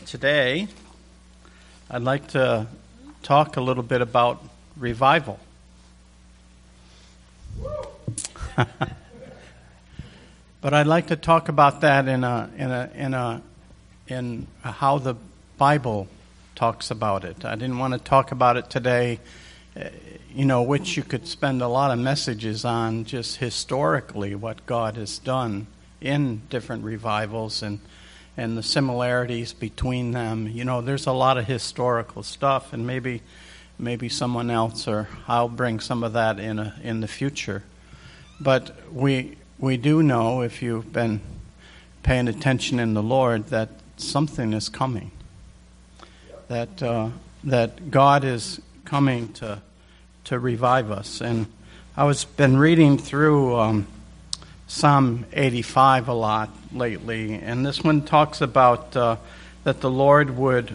Today, I'd like to talk a little bit about revival. But I'd like to talk about that in how the Bible talks about it. I didn't want to talk about it today, which you could spend a lot of messages on just historically what God has done in different revivals and the similarities between them. There's a lot of historical stuff, and maybe someone else or I'll bring some of that in the future. But we do know, if you've been paying attention in the Lord, that something is coming. That God is coming to revive us. And I was been reading through Psalm 85 a lot lately, and this one talks about that the Lord would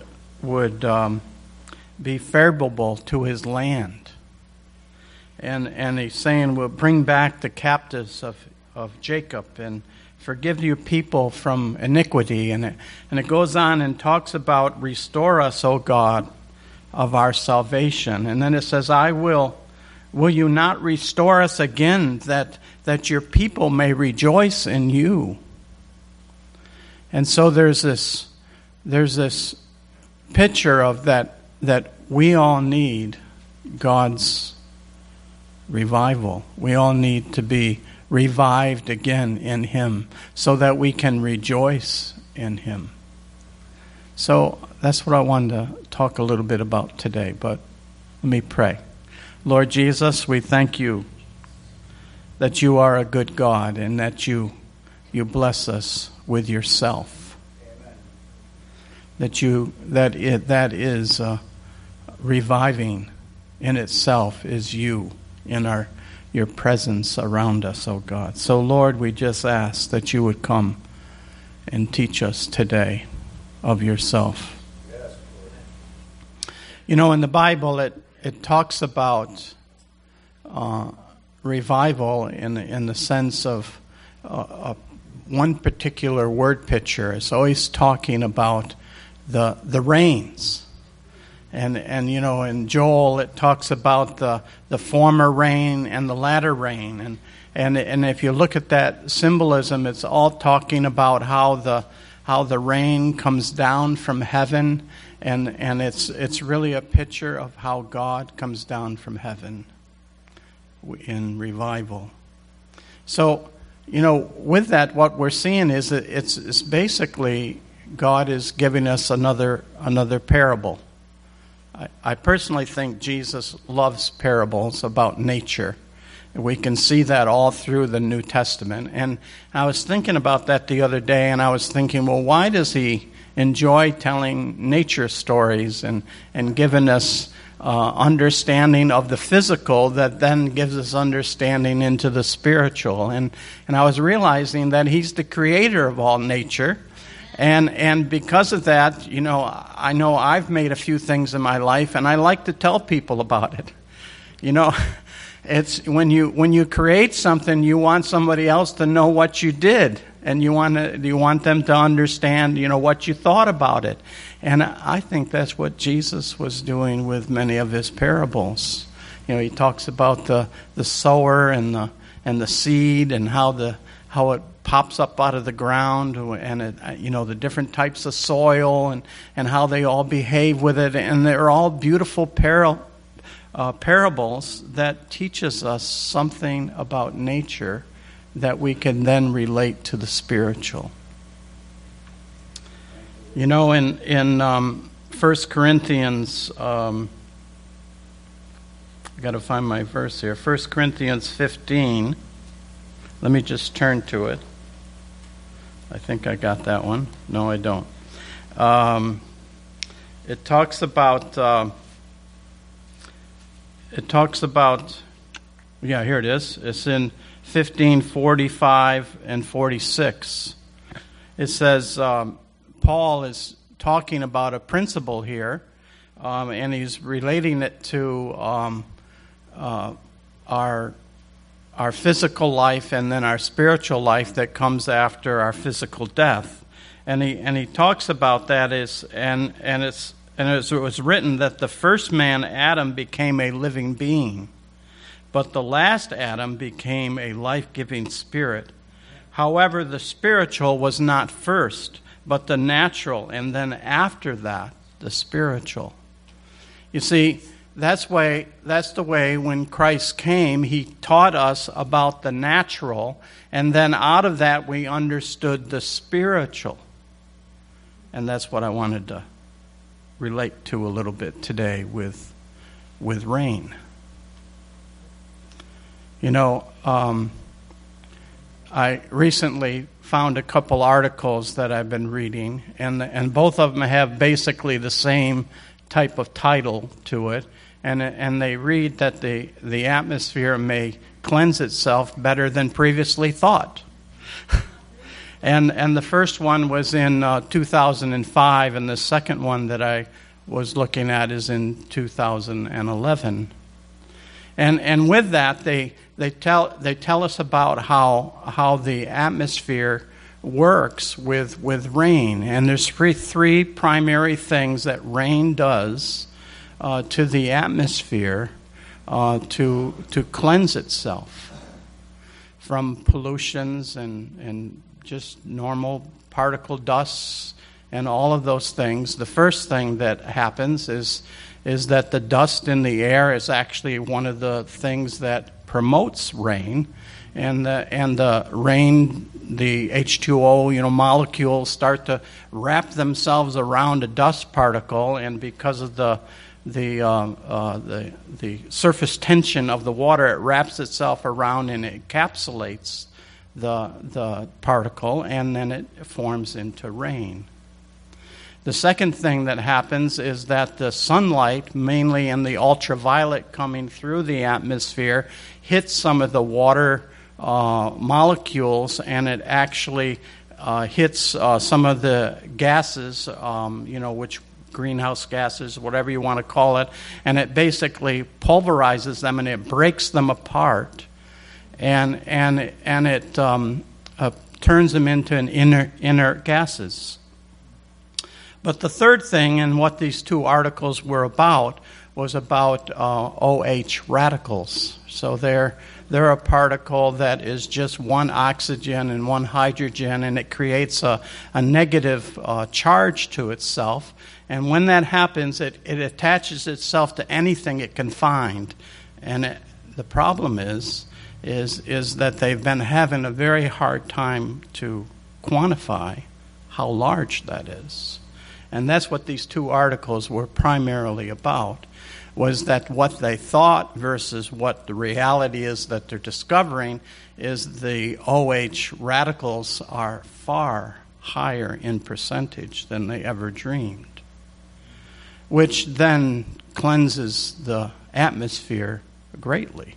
be favorable to His land, and He's saying, "We'll bring back the captives of Jacob and forgive your people from iniquity." And it goes on and talks about, "Restore us, O God, of our salvation." And then it says, Will you not restore us again, that your people may rejoice in you?" And so there's this picture of that we all need God's revival. We all need to be revived again in Him so that we can rejoice in Him. So that's what I wanted to talk a little bit about today, but let me pray. Lord Jesus, we thank you that you are a good God and that you bless us with yourself. Amen. That is reviving in itself is you in your presence around us, oh God. So Lord, we just ask that you would come and teach us today of yourself. Yes, Lord. In the Bible it talks about revival in the sense of one particular word picture. It's always talking about the rains. And in Joel it talks about the former rain and the latter rain. And if you look at that symbolism, it's all talking about how the rain comes down from heaven. And it's really a picture of how God comes down from heaven in revival. So, with that, what we're seeing is that it's basically God is giving us another parable. I personally think Jesus loves parables about nature. We can see that all through the New Testament. And I was thinking about that the other day, and I was thinking, well, why does He enjoy telling nature stories and giving us understanding of the physical that then gives us understanding into the spiritual? And I was realizing that He's the creator of all nature. And because of that, I know I've made a few things in my life, and I like to tell people about it. It's when you create something, you want somebody else to know what you did, and you want them to understand, what you thought about it. And I think that's what Jesus was doing with many of His parables. He talks about the sower and the seed, and how it pops up out of the ground, and the different types of soil, and how they all behave with it, and they're all beautiful parables that teaches us something about nature that we can then relate to the spiritual. In 1 Corinthians, I got to find my verse here. 1 Corinthians 15. Let me just turn to it. I think I got that one. No, I don't. It talks about. Yeah, here it is. It's in 15:45 and 46. It says Paul is talking about a principle here, and he's relating it to our physical life and then our spiritual life that comes after our physical death. And he talks about that it was written that the first man, Adam, became a living being, but the last Adam became a life-giving spirit. However, the spiritual was not first, but the natural, and then after that, the spiritual. You see, that's the way when Christ came, he taught us about the natural, and then out of that we understood the spiritual. And that's what I wanted to relate to a little bit today with rain. You know, I recently found a couple articles that I've been reading, and both of them have basically the same type of title to it, and they read that the atmosphere may cleanse itself better than previously thought. And the first one was in 2005, and the second one that I was looking at is in 2011. And with that, they tell us about how the atmosphere works with rain. And there's three primary things that rain does to the atmosphere to cleanse itself from pollutions and just normal particle dusts and all of those things. The first thing that happens is that the dust in the air is actually one of the things that promotes rain, and the rain, the H2O, molecules start to wrap themselves around a dust particle, and because of the surface tension of the water, it wraps itself around and it encapsulates the particle, and then it forms into rain. The second thing that happens is that the sunlight, mainly in the ultraviolet coming through the atmosphere, hits some of the water molecules, and it actually hits some of the gases, which greenhouse gases, whatever you want to call it, and it basically pulverizes them and it breaks them apart, and it turns them into an inert gases. But the third thing, and what these two articles were about, was about OH radicals. So they're a particle that is just one oxygen and one hydrogen, and it creates a negative charge to itself. And when that happens, it attaches itself to anything it can find. And the problem is that they've been having a very hard time to quantify how large that is. And that's what these two articles were primarily about, was that what they thought versus what the reality is that they're discovering is the OH radicals are far higher in percentage than they ever dreamed, which then cleanses the atmosphere greatly.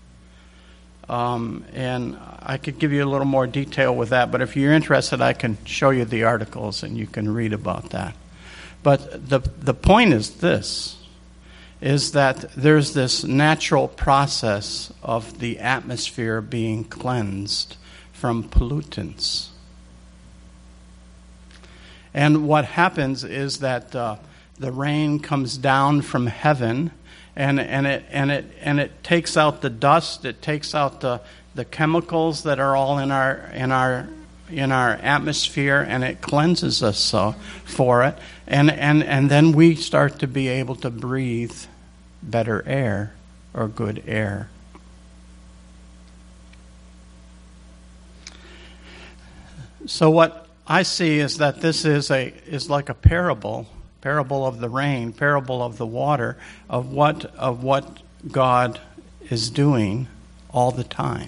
And I could give you a little more detail with that, but if you're interested, I can show you the articles and you can read about that. But the point is this, is that there's this natural process of the atmosphere being cleansed from pollutants. And what happens is that the rain comes down from heaven, and it takes out the dust, it takes out the chemicals that are all in our atmosphere, and it cleanses us for it, and then we start to be able to breathe better air or good air. So what I see is that this is like a parable of the rain, parable of the water, of what God is doing all the time.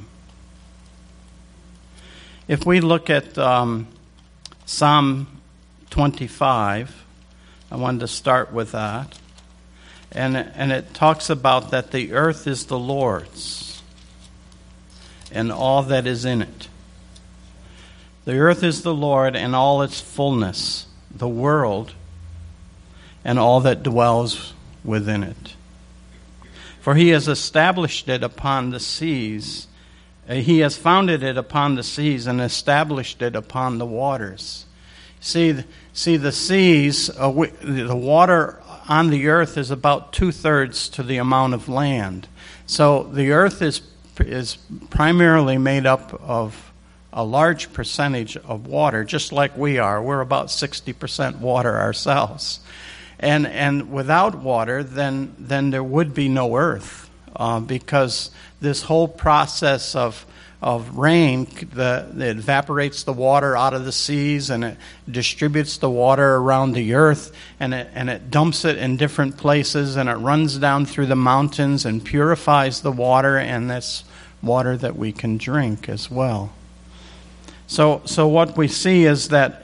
If we look at Psalm 25, I wanted to start with that. And it talks about that the earth is the Lord's and all that is in it. The earth is the Lord and all its fullness, the world and all that dwells within it. For he has established it upon the seas. He has founded it upon the seas and established it upon the waters. See, the seas, the water on the earth is about 2/3 to the amount of land. So the earth is primarily made up of a large percentage of water, just like we are. We're about 60% water ourselves. And without water, then there would be no earth, because this whole process of rain, it evaporates the water out of the seas, and it distributes the water around the earth, and it dumps it in different places, and it runs down through the mountains and purifies the water, and that's water that we can drink as well. So what we see is that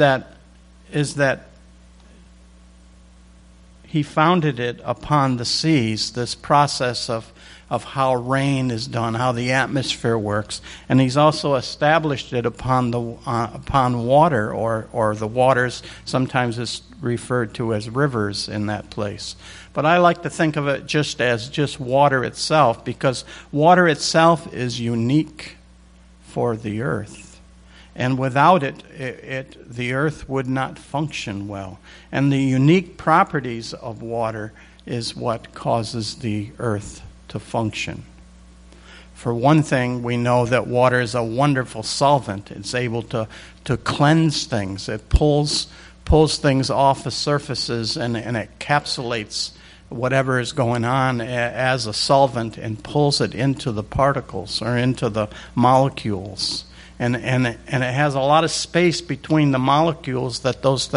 he founded it upon the seas, this process of how rain is done, how the atmosphere works, and he's also established it upon water, or the waters. Sometimes it's referred to as rivers in that place. But I like to think of it just as water itself, because water itself is unique for the earth. And without it, the earth would not function well. And the unique properties of water is what causes the earth to function. For one thing, we know that water is a wonderful solvent. It's able to cleanse things. It pulls things off the surfaces, and it encapsulates whatever is going on as a solvent and pulls it into the particles or into the molecules. And it has a lot of space between the molecules that those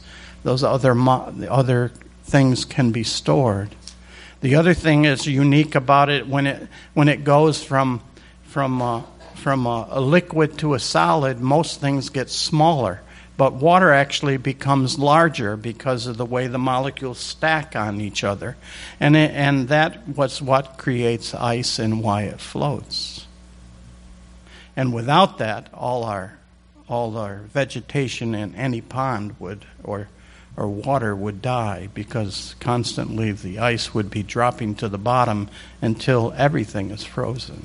other things can be stored. The other thing is unique about it when it goes from a liquid to a solid. Most things get smaller, but water actually becomes larger because of the way the molecules stack on each other, and that was what creates ice and why it floats. And without that, all our vegetation in any pond would or water would die, because constantly the ice would be dropping to the bottom until everything is frozen.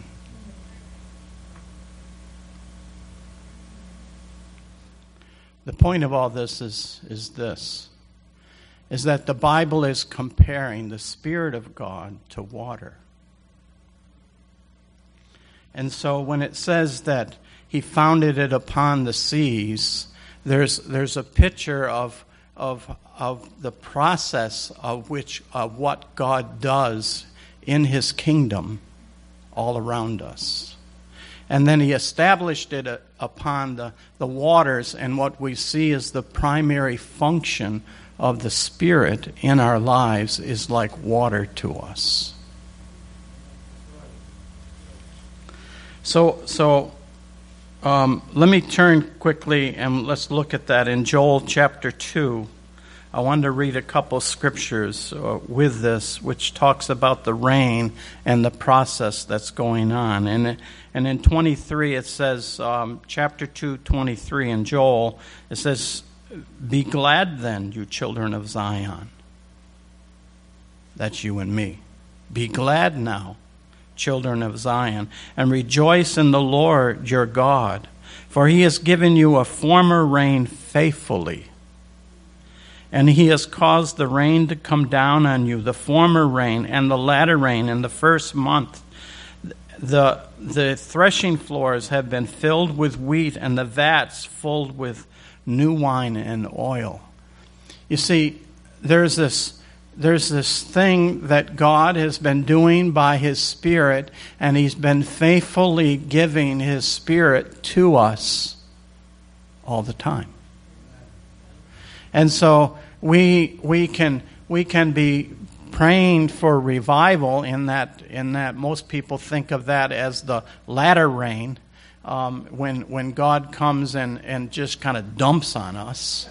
The point of all this is that the Bible is comparing the Spirit of God to water. And so when it says that he founded it upon the seas, there's a picture of the process of what God does in his kingdom all around us. And then he established it upon the waters, and what we see is the primary function of the Spirit in our lives is like water to us. So let me turn quickly and let's look at that in Joel chapter 2. I wanted to read a couple scriptures with this, which talks about the rain and the process that's going on. And in 23 it says, chapter 2, 23 in Joel, it says, "Be glad then, you children of Zion." That's you and me. Be glad now, children of Zion, and rejoice in the Lord your God, for he has given you a former rain faithfully, and he has caused the rain to come down on you, the former rain and the latter rain in the first month. The threshing floors have been filled with wheat, and the vats filled with new wine and oil. You see, there's this thing that God has been doing by his Spirit, and he's been faithfully giving his Spirit to us all the time. And so we can be praying for revival in that most people think of that as the latter rain, when God comes and just kind of dumps on us.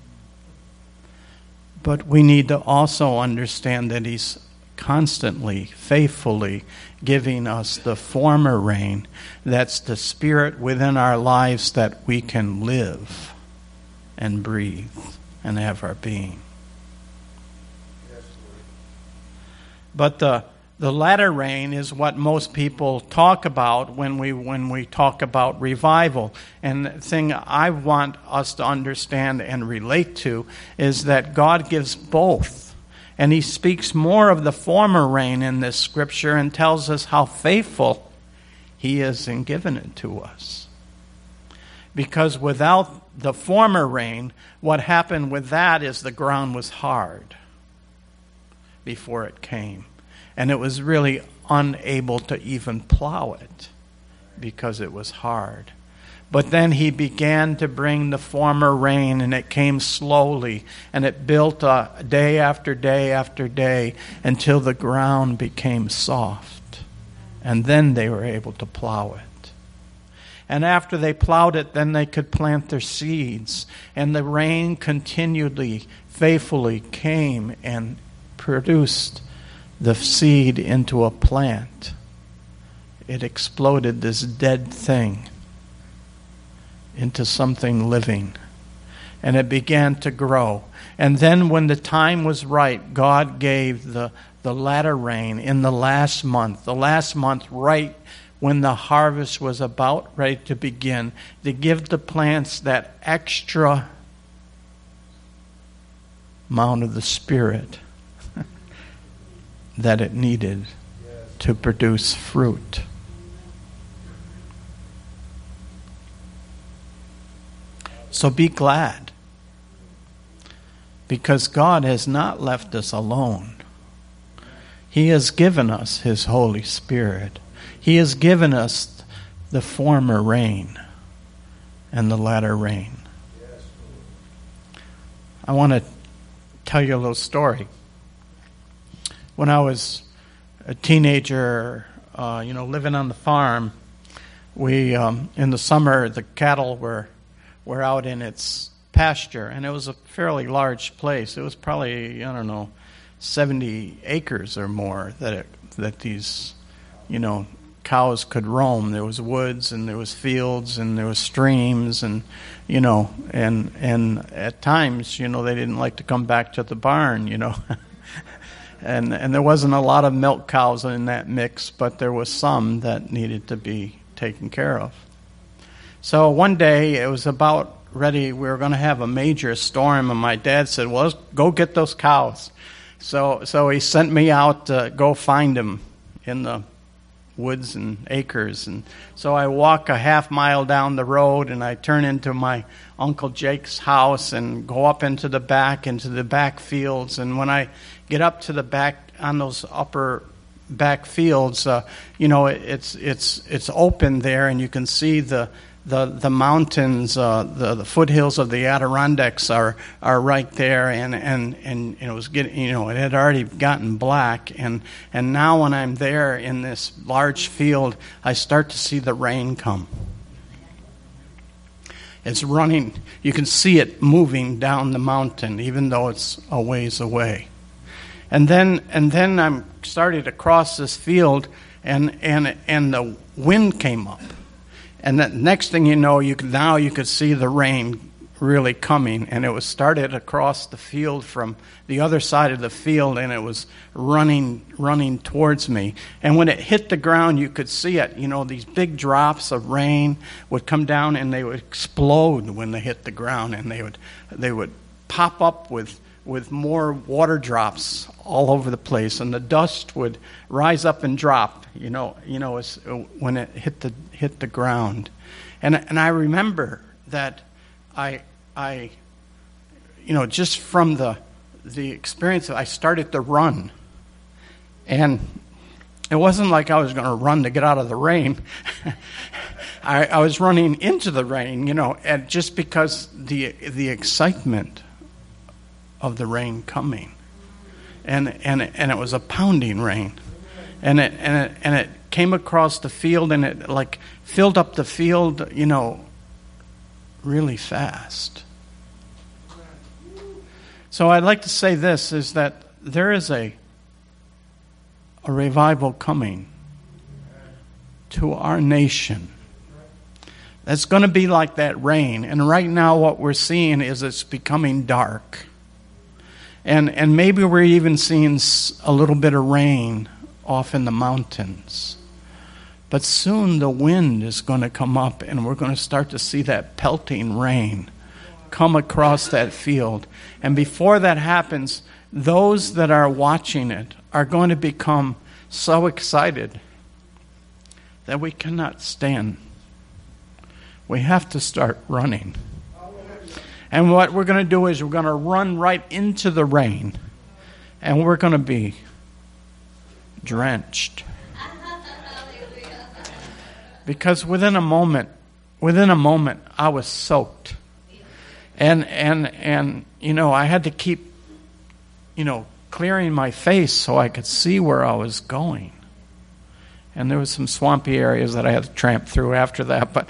But we need to also understand that he's constantly, faithfully giving us the former rain. That's the Spirit within our lives that we can live and breathe and have our being. But The latter rain is what most people talk about when we talk about revival. And the thing I want us to understand and relate to is that God gives both. And he speaks more of the former rain in this scripture and tells us how faithful he is in giving it to us. Because without the former rain, what happened with that is the ground was hard before it came. And it was really unable to even plow it because it was hard. But then he began to bring the former rain, and it came slowly, and it built day after day after day until the ground became soft. And then they were able to plow it. And after they plowed it, then they could plant their seeds. And the rain continually, faithfully came and produced the seed into a plant. It exploded this dead thing into something living. And it began to grow. And then when the time was right, God gave the latter rain in the last month right when the harvest was about ready to begin, to give the plants that extra amount of the Spirit that it needed to produce fruit. So be glad, because God has not left us alone. He has given us His Holy Spirit. He has given us the former rain and the latter rain. I want to tell you a little story. When I was a teenager, living on the farm, we in the summer the cattle were out in its pasture, and it was a fairly large place. It was probably 70 acres or more that these cows could roam. There was woods and there was fields and there was streams and at times they didn't like to come back to the barn. And there wasn't a lot of milk cows in that mix, but there was some that needed to be taken care of. So one day it was about ready. We were going to have a major storm, and my dad said, "Well, let's go get those cows." So he sent me out to go find them in the woods and acres. And so I walk a half mile down the road, and I turn into my Uncle Jake's house and go up into the back fields. And when I get up to the back on those upper back fields, it's open there, and you can see the mountains, the foothills of the Adirondacks are right there, and it was getting, it had already gotten black, and now when I'm there in this large field, I start to see the rain come. It's running. You can see it moving down the mountain, even though it's a ways away. And then I'm starting to cross this field, and the wind came up. And the next thing you know, you could see the rain really coming, and it was started across the field from the other side of the field, and it was running towards me. And when it hit the ground, you could see it. These big drops of rain would come down, and they would explode when they hit the ground, and they would pop up with more water drops all over the place, and the dust would rise up and drop. When it hit the ground, and I remember that I just from the experience, I started to run, and it wasn't like I was going to run to get out of the rain. I was running into the rain, and just because the excitement of the rain coming, and it was a pounding rain, and it came across the field, and it like filled up the field, really fast. So I'd like to say this, is that there is a revival coming to our nation. That's going to be like that rain. And right now what we're seeing is it's becoming dark. And maybe we're even seeing a little bit of rain off in the mountains. But soon the wind is going to come up, and we're going to start to see that pelting rain come across that field. And before that happens, those that are watching it are going to become so excited that we cannot stand. We have to start running. And what we're going to do is we're going to run right into the rain, and we're going to be drenched. Because within a moment, I was soaked. And you know, I had to keep, you know, clearing my face so I could see where I was going. And there was some swampy areas that I had to tramp through after that. But,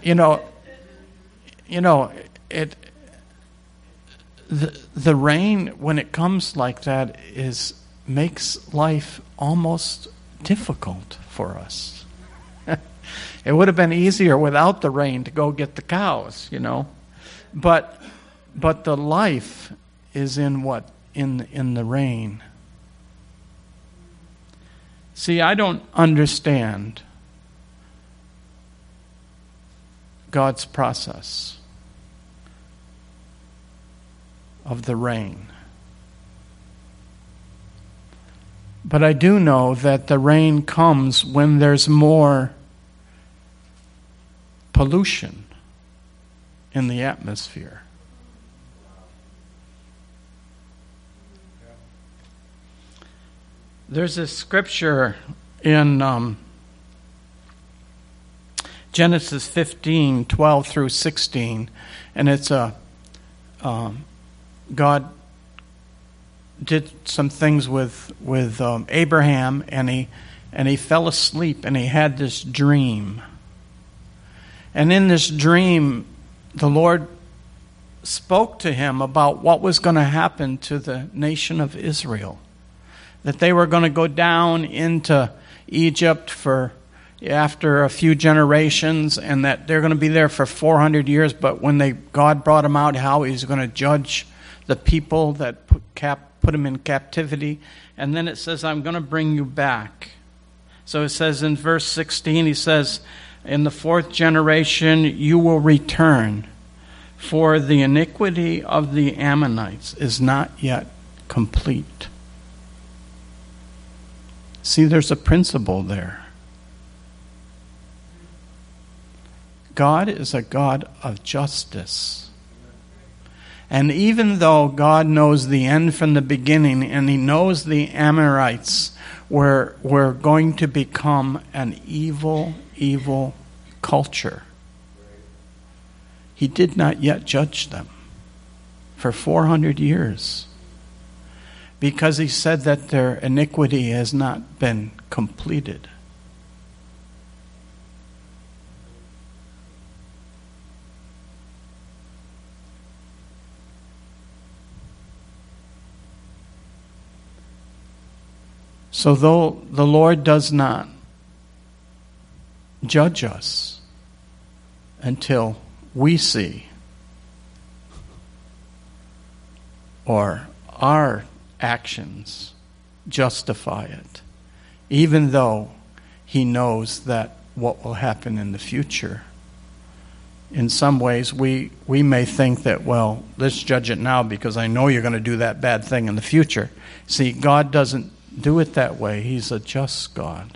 the rain, when it comes like that, makes life almost difficult for us. It would have been easier without the rain to go get the cows, you know. But the life is in the rain. See, I don't understand God's process of the rain. But I do know that the rain comes when there's more pollution in the atmosphere. There's a scripture in Genesis 15:12 through 16, and it's God did some things with Abraham, and he fell asleep, and he had this dream. And in this dream, the Lord spoke to him about what was going to happen to the nation of Israel. That they were going to go down into Egypt after a few generations, and that they're going to be there for 400 years. But when God brought them out, how He's going to judge the people that put them in captivity. And then it says, I'm going to bring you back. So it says in verse 16, He says, in the fourth generation you will return, for the iniquity of the Ammonites is not yet complete. See, there's a principle there. God is a God of justice. And even though God knows the end from the beginning, and He knows the Amorites were going to become an evil culture, He did not yet judge them for 400 years. Because He said that their iniquity has not been completed. So though the Lord does not judge us until we see, or our actions justify it, even though He knows that what will happen in the future. In some ways, we may think that, well, let's judge it now because I know you're going to do that bad thing in the future. See, God doesn't do it that way. He's a just God.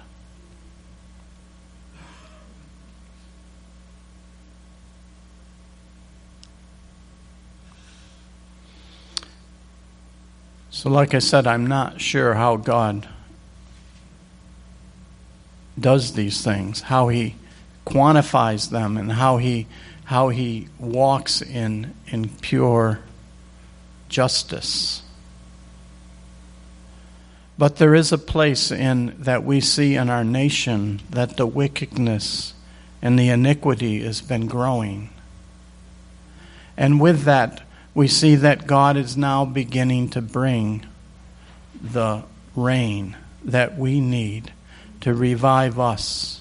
So like I said, I'm not sure how God does these things, how He quantifies them, and how he walks in pure justice. But there is a place that we see in our nation that the wickedness and the iniquity has been growing. And with that, we see that God is now beginning to bring the rain that we need to revive us.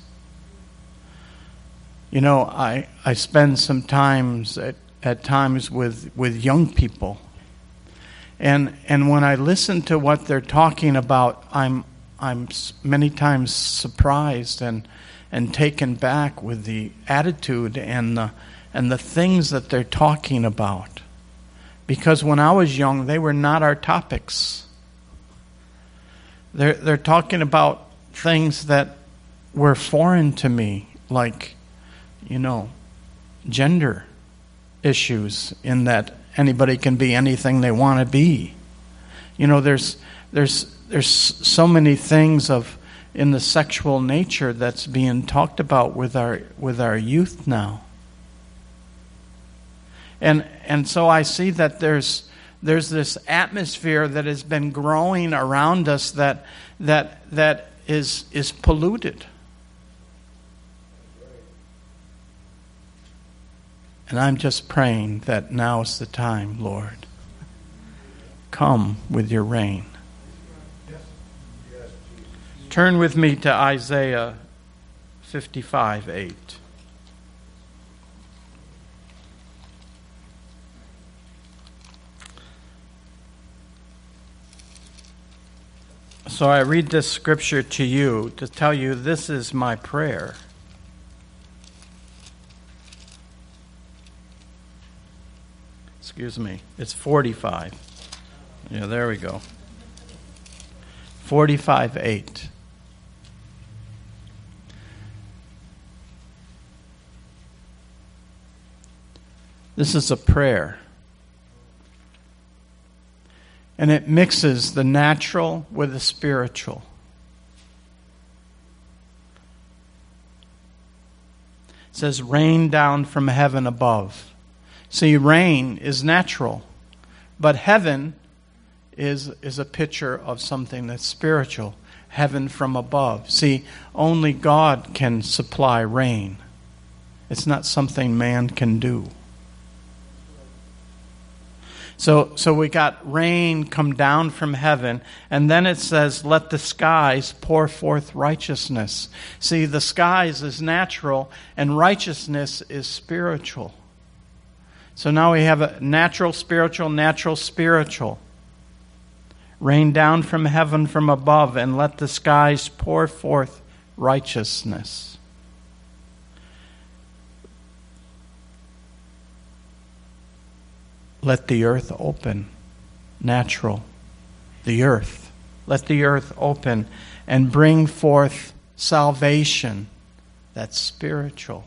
You know, I spend some times at times with young people. And when I listen to what they're talking about, I'm many times surprised and taken back with the attitude and the things that they're talking about. Because when I was young, they were not our topics. They're talking about things that were foreign to me, like, gender issues, in that anybody can be anything they want to be. There's so many things in the sexual nature that's being talked about with our youth now. And so I see that there's this atmosphere that has been growing around us that is polluted. And I'm just praying that now is the time, Lord. Come with your rain. Turn with me to Isaiah 55:8. So I read this scripture to you to tell you this is my prayer. Excuse me, it's 45. Yeah, there we go. 45:8. This is a prayer. And it mixes the natural with the spiritual. It says, rain down from heaven above. See, rain is natural, but heaven is a picture of something that's spiritual. Heaven from above. See, only God can supply rain. It's not something man can do. So we got rain come down from heaven, and then it says, let the skies pour forth righteousness. See, the skies is natural, and righteousness is spiritual. So now we have a natural, spiritual, natural, spiritual. Rain down from heaven from above, and let the skies pour forth righteousness. Let the earth open. Natural. The earth. Let the earth open and bring forth salvation. That's spiritual.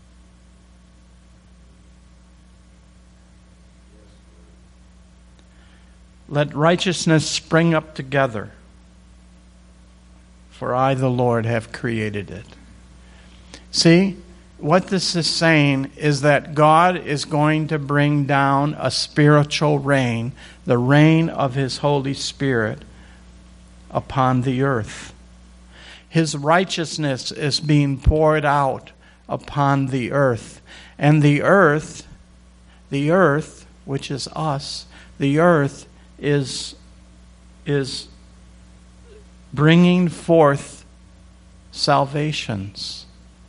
Let righteousness spring up together. For I, the Lord, have created it. See? What this is saying is that God is going to bring down a spiritual rain, the rain of His Holy Spirit, upon the earth. His righteousness is being poured out upon the earth. And the earth, which is us, the earth is bringing forth salvations.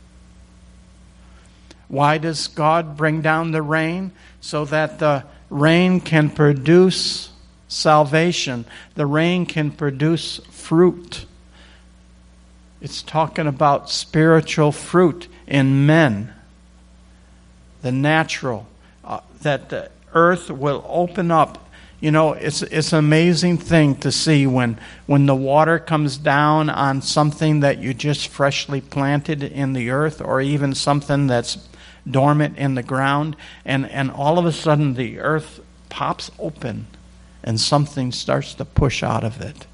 Why does God bring down the rain? So that the rain can produce salvation. The rain can produce fruit. It's talking about spiritual fruit in men. The natural. That the earth will open up. It's an amazing thing to see when the water comes down on something that you just freshly planted in the earth, or even something that's dormant in the ground, and all of a sudden the earth pops open and something starts to push out of it.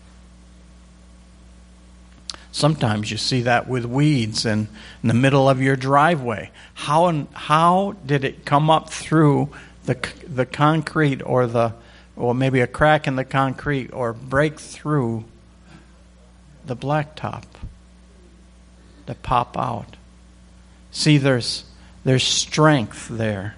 Sometimes you see that with weeds in the middle of your driveway. How did it come up through the concrete, or maybe a crack in the concrete, or break through the blacktop to pop out? See, there's strength there.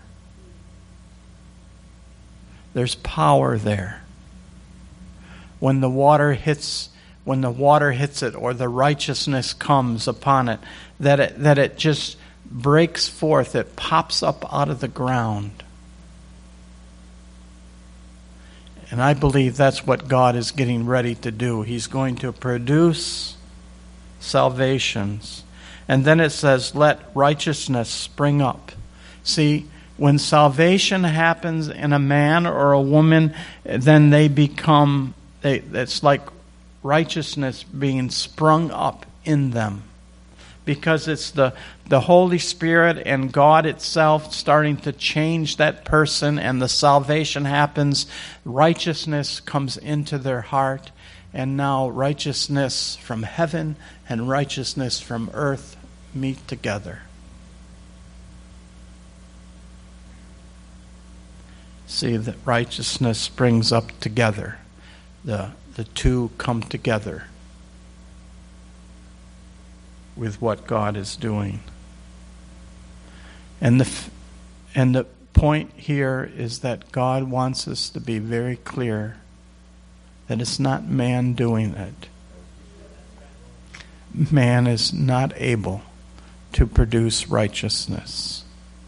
There's power there. When the water hits it, or the righteousness comes upon it, that it just breaks forth, it pops up out of the ground. And I believe that's what God is getting ready to do. He's going to produce salvations. And then it says, let righteousness spring up. See, when salvation happens in a man or a woman, then it's like righteousness being sprung up in them. Because it's the Holy Spirit and God itself starting to change that person, and the salvation happens. Righteousness comes into their heart, and now righteousness from heaven and righteousness from earth meet together. See, that righteousness springs up together. The two come together with what God is doing. And the point here is that God wants us to be very clear that it's not man doing it. Man is not able to produce righteousness.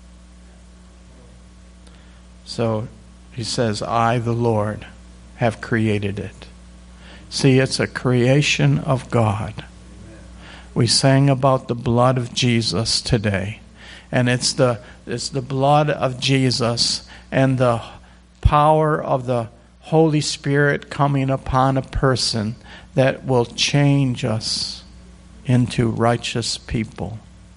So he says, I, the Lord, have created it. See, it's a creation of God. We sang about the blood of Jesus today. And it's the blood of Jesus and the power of the Holy Spirit coming upon a person that will change us into righteous people.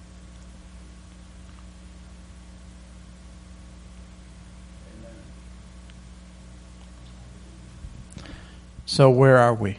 So where are we?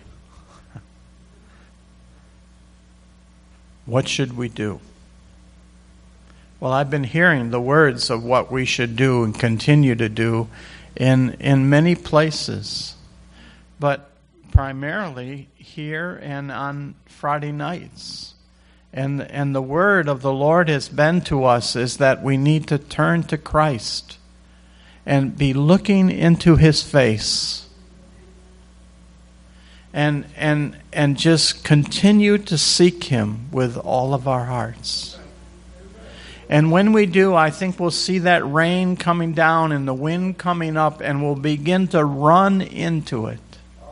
What should we do? Well, I've been hearing the words of what we should do and continue to do in many places, but primarily here and on Friday nights. And the word of the Lord has been to us is that we need to turn to Christ and be looking into His face. And just continue to seek Him with all of our hearts. And when we do, I think we'll see that rain coming down and the wind coming up, and we'll begin to run into it.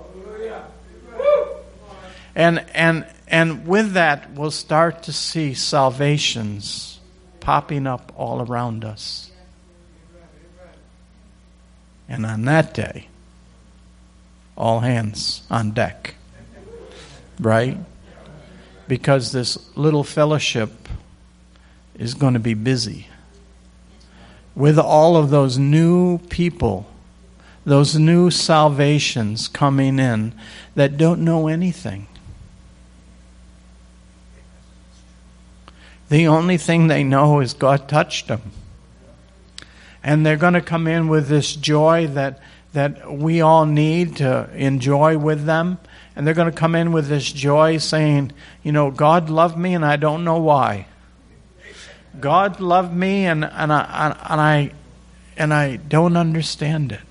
And with that, we'll start to see salvations popping up all around us. And on that day, all hands on deck, right? Because this little fellowship is going to be busy with all of those new people, those new salvations coming in that don't know anything. The only thing they know is God touched them. And they're going to come in with this joy that we all need to enjoy with them. And they're going to come in with this joy saying, God loved me and I don't know why. God loved me and I don't understand it.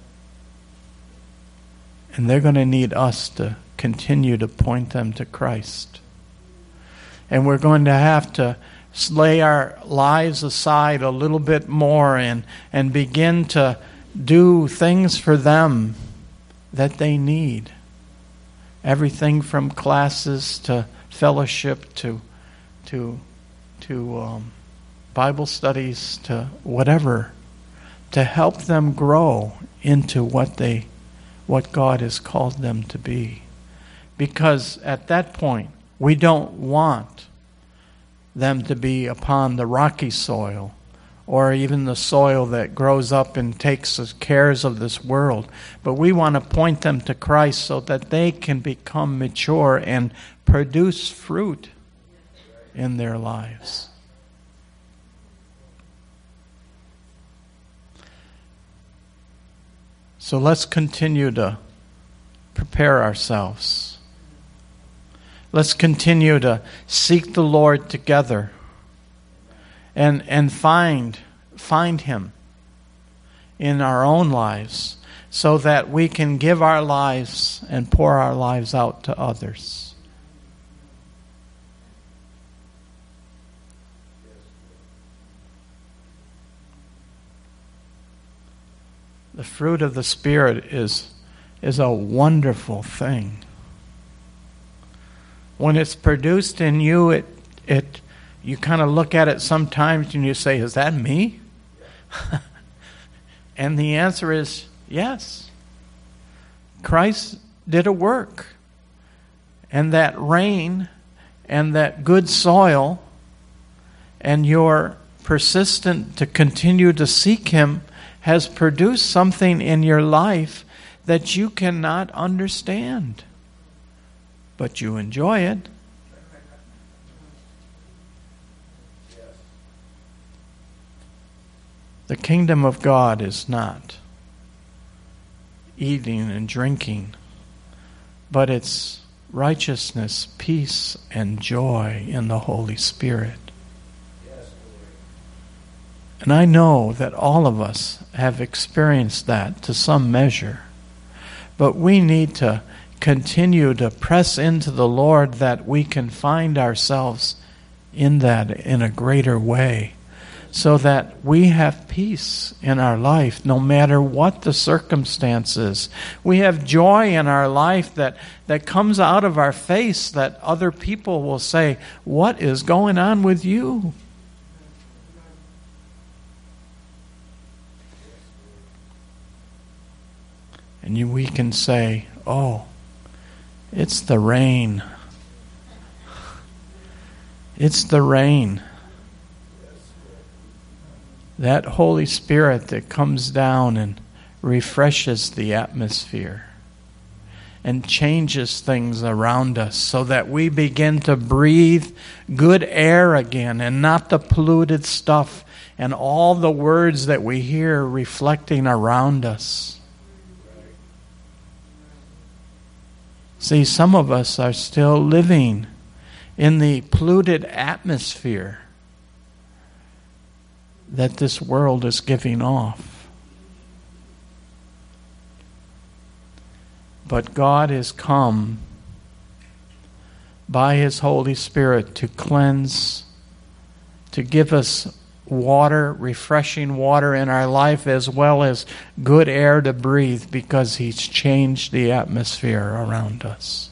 And they're going to need us to continue to point them to Christ. And we're going to have to lay our lives aside a little bit more and begin to do things for them that they need. Everything from classes to fellowship to Bible studies to whatever, to help them grow into what God has called them to be. Because at that point, we don't want them to be upon the rocky soil or even the soil that grows up and takes the cares of this world. But we want to point them to Christ so that they can become mature and produce fruit in their lives. So let's continue to prepare ourselves. Let's continue to seek the Lord together and find Him in our own lives so that we can give our lives and pour our lives out to others. The fruit of the Spirit is a wonderful thing. When it's produced in you, you kind of look at it sometimes and you say, is that me? And the answer is yes. Christ did a work. And that rain and that good soil and your persistent to continue to seek Him has produced something in your life that you cannot understand. But you enjoy it. The kingdom of God is not eating and drinking, but it's righteousness, peace, and joy in the Holy Spirit. And I know that all of us have experienced that to some measure. But we need to continue to press into the Lord that we can find ourselves in that in a greater way, so that we have peace in our life no matter what the circumstances. We have joy in our life that comes out of our face that other people will say, what is going on with you? And we can say, oh, it's the rain. It's the rain. That Holy Spirit that comes down and refreshes the atmosphere and changes things around us so that we begin to breathe good air again and not the polluted stuff and all the words that we hear reflecting around us. See, some of us are still living in the polluted atmosphere that this world is giving off. But God has come by His Holy Spirit to cleanse, to give us water, refreshing water in our life, as well as good air to breathe, because He's changed the atmosphere around us.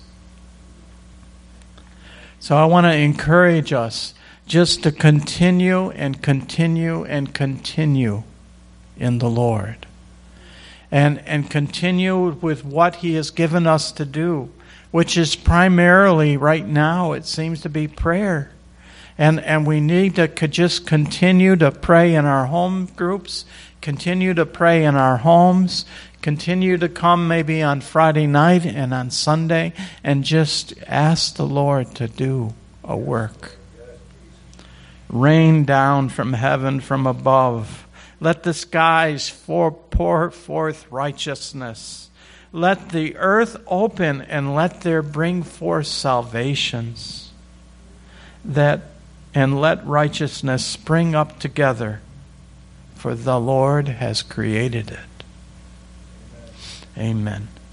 So I want to encourage us just to continue and continue and continue in the Lord. And continue with what He has given us to do, which is primarily right now, it seems to be prayer. And we need to just continue to pray in our home groups, continue to pray in our homes, continue to come maybe on Friday night and on Sunday, and just ask the Lord to do a work. Rain down from heaven from above. Let the skies pour forth righteousness. Let the earth open and let there bring forth salvations. And let righteousness spring up together, for the Lord has created it. Amen.